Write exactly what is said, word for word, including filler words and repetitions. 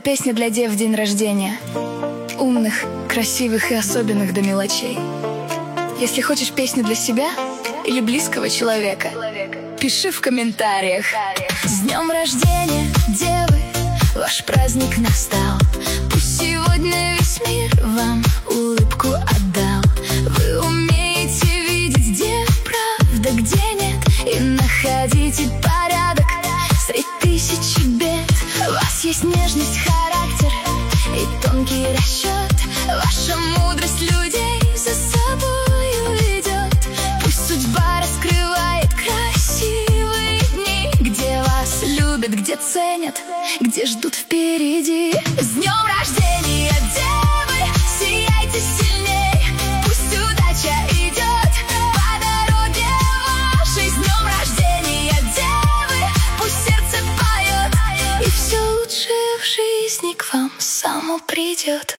Песня для дев в день рождения. Умных, красивых и особенных до мелочей. Если хочешь песню для себя или близкого человека, пиши в комментариях. С днем рождения, девы, ваш праздник настал. Пусть сегодня весь мир вам улыбку отдал. Вы умеете видеть, где правда, где нет, и находите порядок среди тысячи бед. У вас есть нежность, характер и тонкий расчет. Ваша мудрость людей за собой ведет. Пусть судьба раскрывает красивые дни, где вас любят, где ценят, где ждут впереди. С днем рождения, девы, сияйте сильней. Пусть удача идет по дороге вашей. С днем рождения, девы, пусть сердце поет, и все лучшее в жизни к вам само придет.